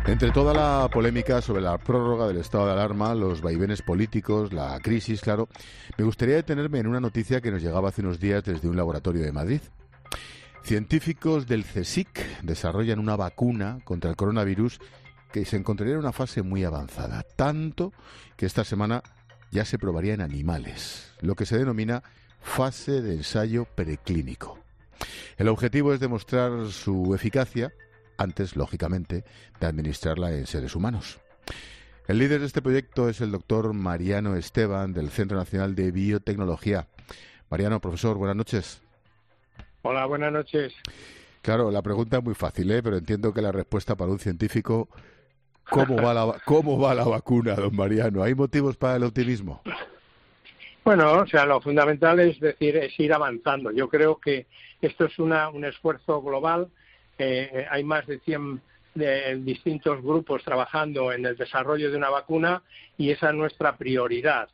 Entre toda la polémica sobre la prórroga del estado de alarma, los vaivenes políticos, la crisis, claro, me gustaría detenerme en una noticia que nos llegaba hace unos días desde un laboratorio de Madrid. Científicos del CSIC desarrollan una vacuna contra el coronavirus que se encontraría en una fase muy avanzada, tanto que esta semana ya se probaría en animales, lo que se denomina fase de ensayo preclínico. El objetivo es demostrar su eficacia antes, lógicamente, de administrarla en seres humanos. El líder de este proyecto es el doctor Mariano Esteban, del Centro Nacional de Biotecnología. Mariano, profesor, buenas noches. Hola, buenas noches. Claro, la pregunta es muy fácil, pero entiendo que la respuesta para un científico, ¿cómo va la vacuna, don Mariano? ¿Hay motivos para el optimismo? Bueno, o sea, lo fundamental es ir avanzando. Yo creo que esto es un esfuerzo global. Hay más de 100 distintos grupos trabajando en el desarrollo de una vacuna y esa es nuestra prioridad.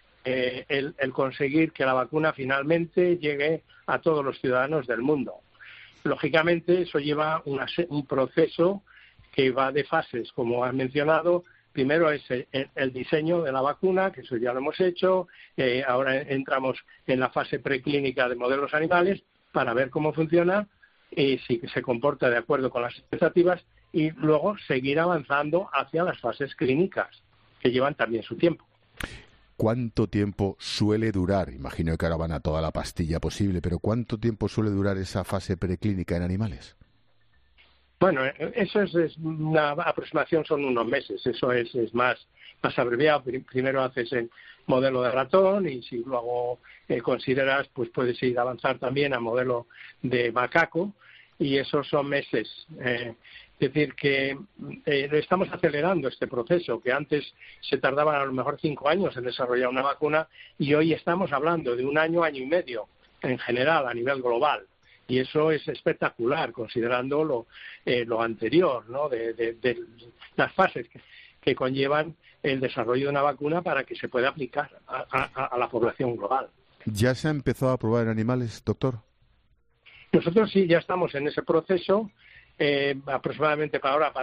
El conseguir que la vacuna finalmente llegue a todos los ciudadanos del mundo. Lógicamente, eso lleva un proceso que va de fases, como has mencionado. Primero es el diseño de la vacuna, que eso ya lo hemos hecho. Ahora entramos en la fase preclínica de modelos animales para ver cómo funciona, si se comporta de acuerdo con las expectativas y luego seguir avanzando hacia las fases clínicas, que llevan también su tiempo. ¿Cuánto tiempo suele durar? Imagino que ahora van a toda la pastilla posible, pero ¿cuánto tiempo suele durar esa fase preclínica en animales? Bueno, eso es una aproximación, son unos meses, eso es más abreviado. Primero haces el modelo de ratón y si luego consideras, pues puedes ir a avanzar también a modelo de macaco y esos son meses. Es decir, que estamos acelerando este proceso, que antes se tardaban a lo mejor 5 años en desarrollar una vacuna y hoy estamos hablando de un año, año y medio en general a nivel global. Y eso es espectacular, considerando lo anterior, ¿no? de las fases que conllevan el desarrollo de una vacuna para que se pueda aplicar a la población global. ¿Ya se ha empezado a probar en animales, doctor? Nosotros sí, ya estamos en ese proceso. Aproximadamente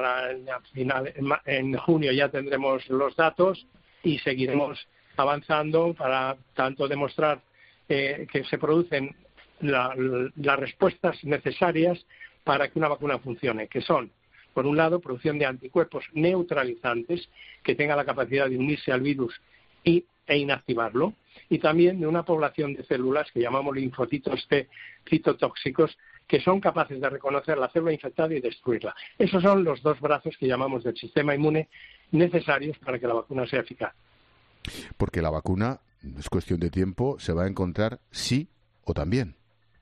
en junio ya tendremos los datos y seguiremos avanzando para tanto demostrar que se producen las respuestas necesarias para que una vacuna funcione, que son, por un lado, producción de anticuerpos neutralizantes que tengan la capacidad de unirse al virus e inactivarlo, y también de una población de células que llamamos linfocitos T citotóxicos, que son capaces de reconocer la célula infectada y destruirla. Esos son los dos brazos que llamamos del sistema inmune necesarios para que la vacuna sea eficaz. Porque la vacuna, es cuestión de tiempo, se va a encontrar sí o también.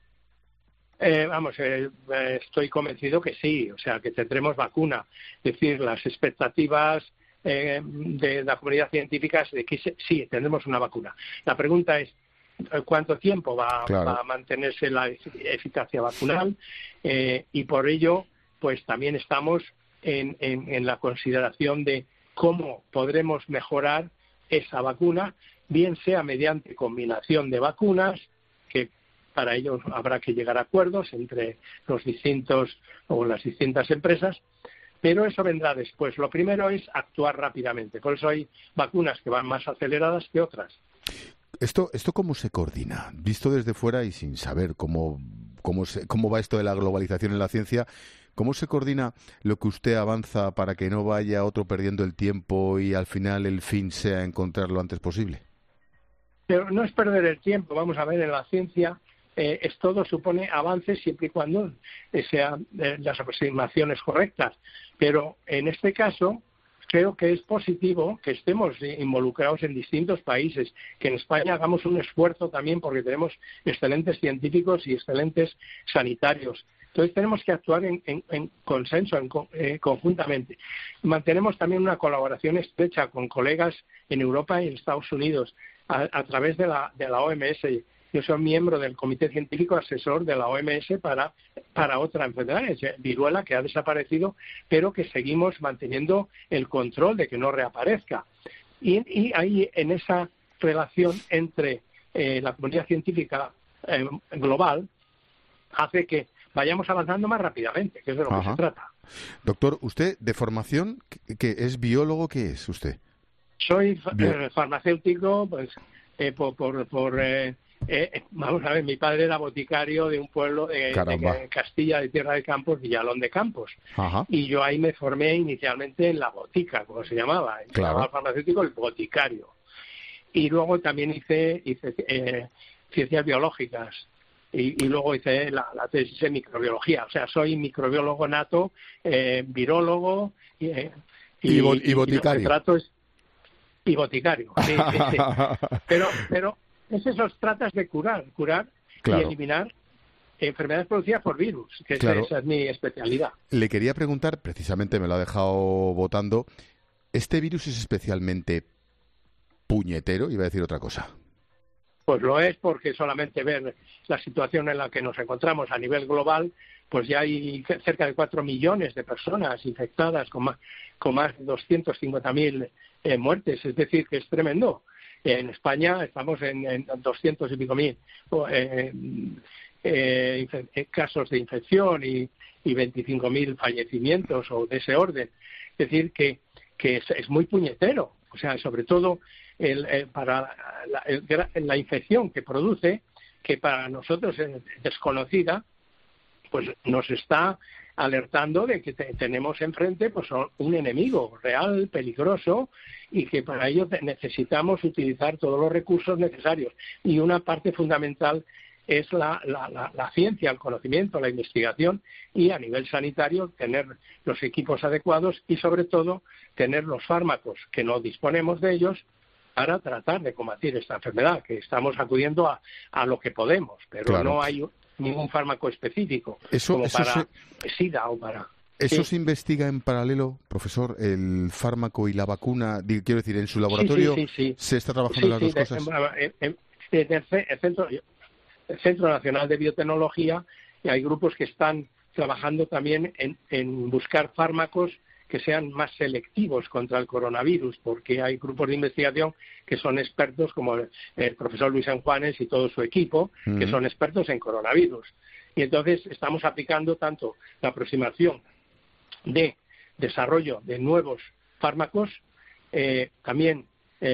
Estoy convencido que sí, o sea, que tendremos vacuna. Es decir, las expectativas de la comunidad científica es de que sí, tendremos una vacuna. La pregunta es, ¿cuánto tiempo va a mantenerse la eficacia vacunal? Y por ello, pues también estamos en la consideración de cómo podremos mejorar esa vacuna, bien sea mediante combinación de vacunas, que para ello habrá que llegar a acuerdos entre las distintas empresas, pero eso vendrá después. Lo primero es actuar rápidamente. Por eso hay vacunas que van más aceleradas que otras. ¿Esto cómo se coordina? Visto desde fuera y sin saber cómo va esto de la globalización en la ciencia, ¿cómo se coordina lo que usted avanza para que no vaya otro perdiendo el tiempo y al final el fin sea encontrar lo antes posible? Pero no es perder el tiempo. Vamos a ver, en la ciencia todo supone avances siempre y cuando sean las aproximaciones correctas. Pero en este caso creo que es positivo que estemos involucrados en distintos países, que en España hagamos un esfuerzo también porque tenemos excelentes científicos y excelentes sanitarios. Entonces tenemos que actuar en consenso, conjuntamente. Mantenemos también una colaboración estrecha con colegas en Europa y en Estados Unidos a través de la OMS. Yo soy miembro del Comité Científico Asesor de la OMS para otra enfermedad, viruela, que ha desaparecido, pero que seguimos manteniendo el control de que no reaparezca. Y ahí, en esa relación entre la comunidad científica global, hace que vayamos avanzando más rápidamente, que es de lo que se trata. Doctor, usted de formación, ¿qué es biólogo? ¿Qué es usted? Soy farmacéutico, pues vamos a ver, mi padre era boticario de un pueblo de Castilla, de Tierra de Campos, Villalón de Campos. Ajá. Y yo ahí me formé inicialmente en la botica, como se llamaba. Se llamaba farmacéutico el boticario. Y luego también hice ciencias biológicas. Y luego hice la tesis en microbiología. O sea, soy microbiólogo nato, virólogo y boticario. Y lo que trato es... Y boticario, sí. Pero es eso, tratas de curar claro. Y eliminar enfermedades producidas por virus, que claro. Esa es mi especialidad. Le quería preguntar, precisamente me lo ha dejado votando, ¿este virus es especialmente puñetero? Iba a decir otra cosa. Pues lo es, porque solamente ver la situación en la que nos encontramos a nivel global, pues ya hay cerca de 4 millones de personas infectadas con más de 250.000 muertes, es decir, que es tremendo. En España estamos en 200 y pico mil casos de infección y 25.000 fallecimientos o de ese orden. Es decir, que es muy puñetero. O sea, sobre todo para la infección que produce, que para nosotros es desconocida, pues nos está alertando de que tenemos enfrente pues un enemigo real, peligroso, y que para ello necesitamos utilizar todos los recursos necesarios. Y una parte fundamental es la ciencia, el conocimiento, la investigación, y a nivel sanitario tener los equipos adecuados y sobre todo tener los fármacos, que no disponemos de ellos, para tratar de combatir esta enfermedad, que estamos acudiendo a lo que podemos, pero claro, no hay ningún fármaco específico para SIDA o para... ¿Eso se investiga en paralelo, profesor, el fármaco y la vacuna? Quiero decir, ¿en su laboratorio se está trabajando las dos cosas? El Centro Nacional de Biotecnología, y hay grupos que están trabajando también en buscar fármacos que sean más selectivos contra el coronavirus, porque hay grupos de investigación que son expertos, como el profesor Luis Juanes y todo su equipo, que son expertos en coronavirus. Y entonces estamos aplicando tanto la aproximación de desarrollo de nuevos fármacos, también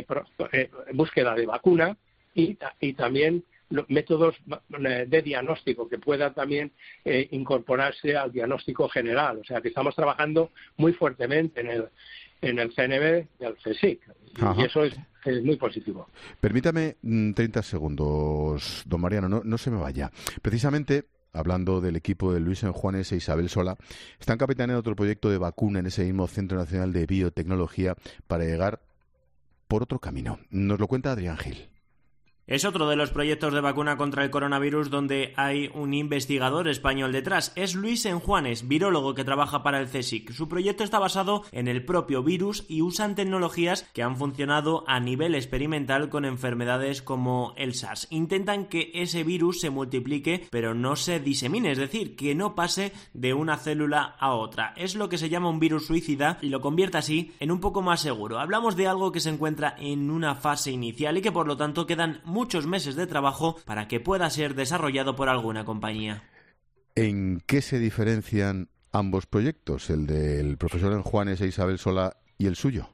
búsqueda de vacuna y también métodos de diagnóstico que puedan también incorporarse al diagnóstico general. O sea, que estamos trabajando muy fuertemente en el CNV y el CSIC. Y eso es muy positivo. Permítame 30 segundos, don Mariano, no se me vaya. Precisamente, hablando del equipo de Luis Juanes e Isabel Sola, están capitaneando otro proyecto de vacuna en ese mismo Centro Nacional de Biotecnología para llegar por otro camino. Nos lo cuenta Adrián Gil. Es otro de los proyectos de vacuna contra el coronavirus donde hay un investigador español detrás. Es Luis Juanes, virólogo que trabaja para el CSIC. Su proyecto está basado en el propio virus y usan tecnologías que han funcionado a nivel experimental con enfermedades como el SARS. Intentan que ese virus se multiplique pero no se disemine, es decir, que no pase de una célula a otra. Es lo que se llama un virus suicida y lo convierte así en un poco más seguro. Hablamos de algo que se encuentra en una fase inicial y que por lo tanto quedan muchos meses de trabajo para que pueda ser desarrollado por alguna compañía. ¿En qué se diferencian ambos proyectos, el del profesor Juanes e Isabel Sola y el suyo?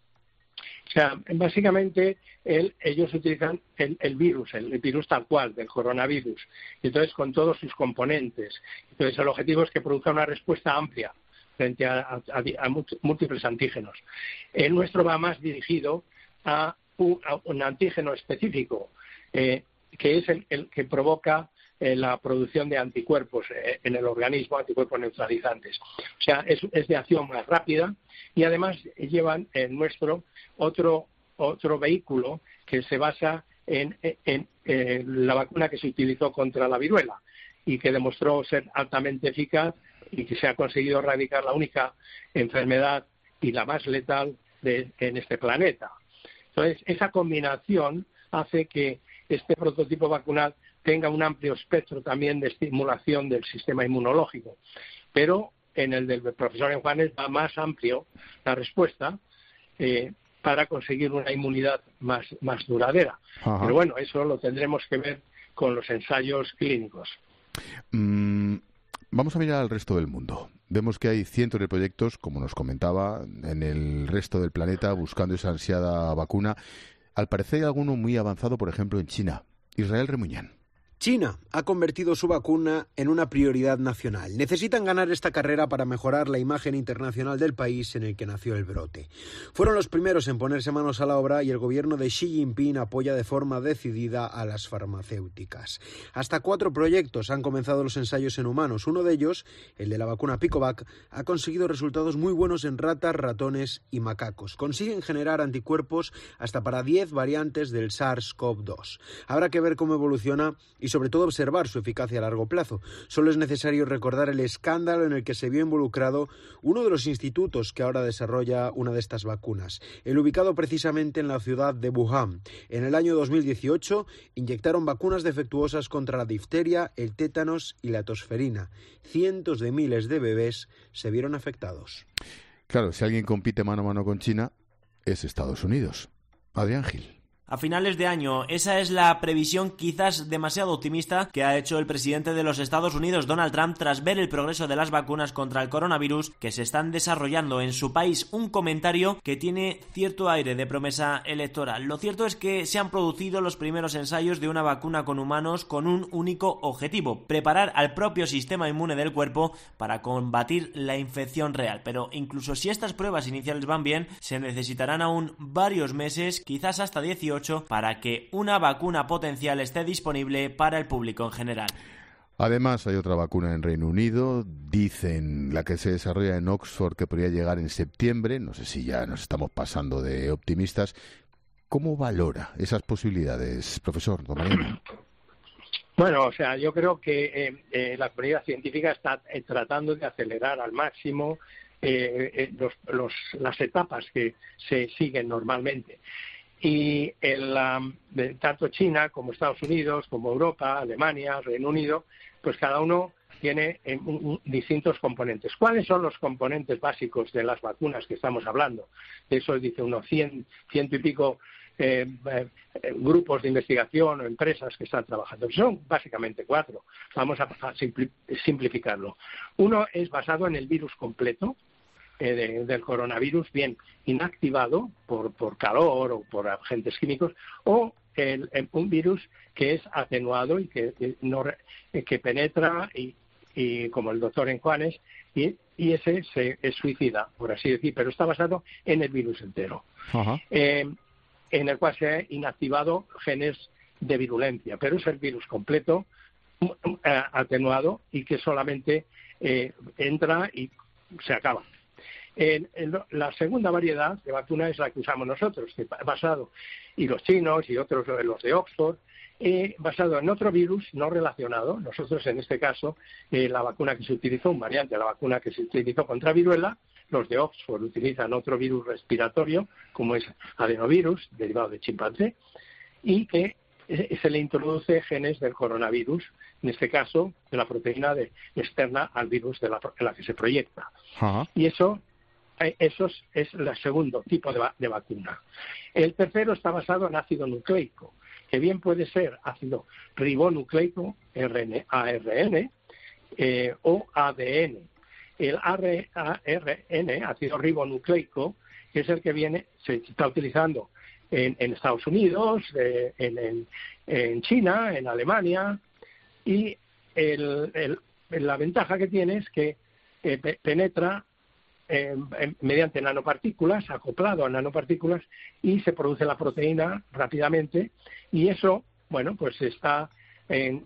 O sea, básicamente ellos utilizan el virus tal cual, del coronavirus, y entonces con todos sus componentes. Entonces el objetivo es que produzca una respuesta amplia frente a múltiples antígenos. El nuestro va más dirigido a un antígeno específico, que es el que provoca la producción de anticuerpos en el organismo, anticuerpos neutralizantes. O sea, es de acción más rápida y además llevan el nuestro otro vehículo que se basa en la vacuna que se utilizó contra la viruela y que demostró ser altamente eficaz y que se ha conseguido erradicar la única enfermedad y la más letal en este planeta. Entonces, esa combinación hace que este prototipo vacunal tenga un amplio espectro también de estimulación del sistema inmunológico. Pero en el del profesor Juanes va más amplio la respuesta para conseguir una inmunidad más duradera. Ajá. Pero bueno, eso lo tendremos que ver con los ensayos clínicos. Vamos a mirar al resto del mundo. Vemos que hay cientos de proyectos, como nos comentaba, en el resto del planeta buscando esa ansiada vacuna. Al parecer hay alguno muy avanzado, por ejemplo, en China. Israel Remuñán. China ha convertido su vacuna en una prioridad nacional. Necesitan ganar esta carrera para mejorar la imagen internacional del país en el que nació el brote. Fueron los primeros en ponerse manos a la obra y el gobierno de Xi Jinping apoya de forma decidida a las farmacéuticas. Hasta 4 proyectos han comenzado los ensayos en humanos. Uno de ellos, el de la vacuna Picovac, ha conseguido resultados muy buenos en ratas, ratones y macacos. Consiguen generar anticuerpos hasta para 10 variantes del SARS-CoV-2. Habrá que ver cómo evoluciona y sobre todo observar su eficacia a largo plazo. Solo es necesario recordar el escándalo en el que se vio involucrado uno de los institutos que ahora desarrolla una de estas vacunas, el ubicado precisamente en la ciudad de Wuhan. En el año 2018 inyectaron vacunas defectuosas contra la difteria, el tétanos y la tosferina. Cientos de miles de bebés se vieron afectados. Claro, si alguien compite mano a mano con China, es Estados Unidos. Adrián Gil. A finales de año, esa es la previsión quizás demasiado optimista que ha hecho el presidente de los Estados Unidos, Donald Trump, tras ver el progreso de las vacunas contra el coronavirus que se están desarrollando en su país. Un comentario que tiene cierto aire de promesa electoral. Lo cierto es que se han producido los primeros ensayos de una vacuna con humanos con un único objetivo: preparar al propio sistema inmune del cuerpo para combatir la infección real. Pero incluso si estas pruebas iniciales van bien, se necesitarán aún varios meses, quizás hasta 18, para que una vacuna potencial esté disponible para el público en general. Además, hay otra vacuna en Reino Unido, dicen la que se desarrolla en Oxford, que podría llegar en septiembre. No sé si ya nos estamos pasando de optimistas. ¿Cómo valora esas posibilidades, profesor Don Mariano? Bueno, o sea, yo creo que la comunidad científica está tratando de acelerar al máximo las etapas que se siguen normalmente. Y tanto China como Estados Unidos, como Europa, Alemania, Reino Unido, pues cada uno tiene distintos componentes. ¿Cuáles son los componentes básicos de las vacunas que estamos hablando? De eso dice unos 100 y pico grupos de investigación o empresas que están trabajando. Son básicamente 4. Vamos a simplificarlo. Uno es basado en el virus completo del coronavirus, bien inactivado por calor o por agentes químicos, o un virus que es atenuado y que penetra y como el doctor Juanes, y ese es suicida, por así decir, pero está basado en el virus entero, en el cual se ha inactivado genes de virulencia, pero es el virus completo, atenuado, y que solamente entra y se acaba. La segunda variedad de vacuna es la que usamos nosotros, que basado, y los chinos y otros, los de Oxford, basado en otro virus no relacionado. Nosotros, en este caso, la vacuna que se utilizó, un variante de la vacuna que se utilizó contra viruela, los de Oxford utilizan otro virus respiratorio, como es adenovirus, derivado de chimpancé, y que se le introduce genes del coronavirus, en este caso de la proteína externa al virus en la que se proyecta. Y eso es el segundo tipo de vacuna. El tercero está basado en ácido nucleico, que bien puede ser ácido ribonucleico, ARN, o ADN. El ARN, ácido ribonucleico, que es el que se está utilizando en Estados Unidos, en China, en Alemania, y la ventaja que tiene es que penetra mediante nanopartículas, acoplado a nanopartículas, y se produce la proteína rápidamente, y eso, bueno, pues está en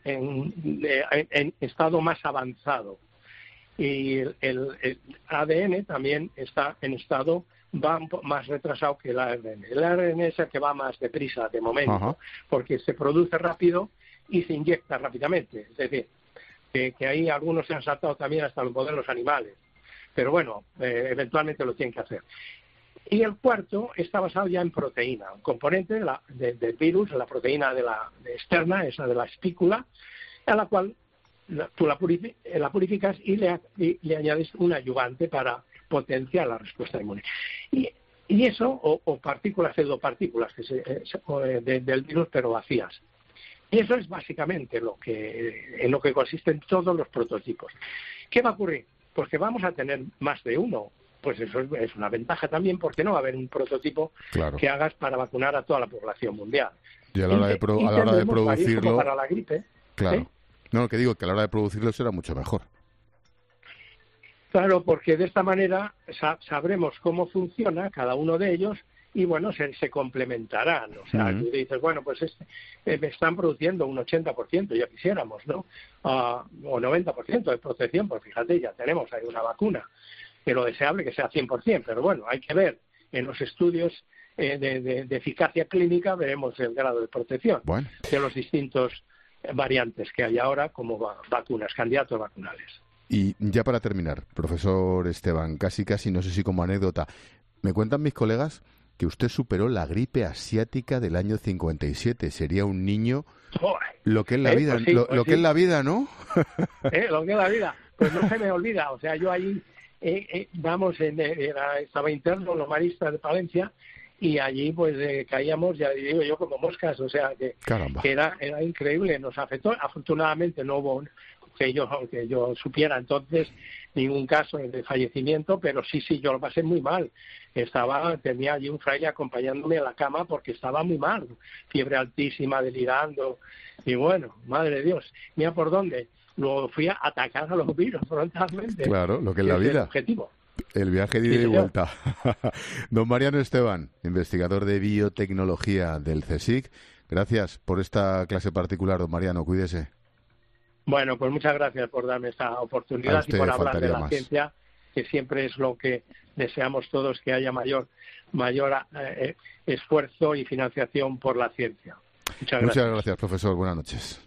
estado más avanzado. Y el ADN también está en estado más retrasado que el ARN. El ARN es el que va más deprisa de momento, porque se produce rápido y se inyecta rápidamente. Es decir, que ahí algunos se han saltado también hasta los modelos animales. Pero bueno, eventualmente lo tienen que hacer. Y el cuarto está basado ya en proteína, un componente del virus, la proteína externa, esa de la espícula, a la cual tú la purificas y le añades un ayudante para potenciar la respuesta inmune. Y eso, o partículas, pseudopartículas del virus, pero vacías. Y eso es básicamente en lo que consisten todos los prototipos. ¿Qué va a ocurrir? Pues que vamos a tener más de uno. Pues eso es una ventaja también, porque no va a haber un prototipo que hagas para vacunar a toda la población mundial. Y a la hora de producirlo, como para la gripe. Claro. ¿Sí? No, que digo que a la hora de producirlo será mucho mejor. Claro, porque de esta manera sabremos cómo funciona cada uno de ellos y, bueno, se complementarán. O sea, tú dices, bueno, pues me están produciendo un 80%, ya quisiéramos, ¿no? O 90% de protección, pues fíjate, ya tenemos ahí una vacuna. Que lo deseable que sea 100%, pero bueno, hay que ver en los estudios de eficacia clínica, veremos el grado de protección de los distintos variantes que hay ahora como vacunas, candidatos vacunales. Y ya para terminar, profesor Esteban, casi, no sé si como anécdota, me cuentan mis colegas que usted superó la gripe asiática del año 57. Sería un niño, lo que es la vida, pues sí, lo que es la vida, ¿no? Lo que es la vida, pues no se me olvida, o sea, yo ahí estaba interno en los maristas de Palencia y allí pues caíamos, ya digo yo, como moscas, o sea que era increíble, nos afectó. Afortunadamente no hubo que yo supiera entonces ningún caso de fallecimiento, pero sí, yo lo pasé muy mal. Tenía allí un fraile acompañándome a la cama porque estaba muy mal, fiebre altísima, delirando, y bueno, madre de Dios, mira por dónde. Luego fui a atacar a los virus frontalmente. Claro, lo que es la vida. El objetivo. El viaje de ida y vuelta. Don Mariano Esteban, investigador de biotecnología del CSIC. Gracias por esta clase particular, don Mariano. Cuídese. Bueno, pues muchas gracias por darme esta oportunidad y por hablar de la ciencia, que siempre es lo que deseamos todos, que haya mayor esfuerzo y financiación por la ciencia. Muchas gracias, profesor. Buenas noches.